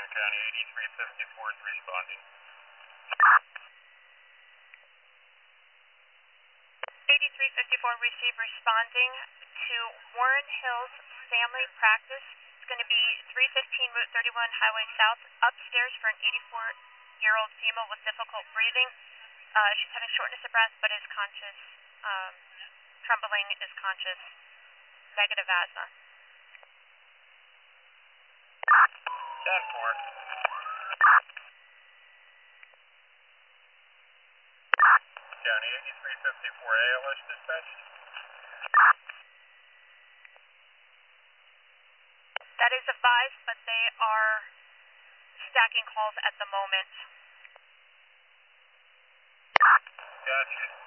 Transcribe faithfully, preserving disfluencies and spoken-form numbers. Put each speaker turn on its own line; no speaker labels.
County, eighty-three fifty-four is responding.
eighty-three fifty-four receive responding to Warren Hills Family Practice. It's going to be three fifteen Route thirty-one Highway South, upstairs for an eighty-four-year-old female with difficult breathing. Uh, she's having shortness of breath but is conscious. Um, trembling, is conscious. Negative asthma.
ten four. County, eighty-three fifty-four A L S dispatch.
That is advised, but they are stacking calls at the moment.
Gotcha.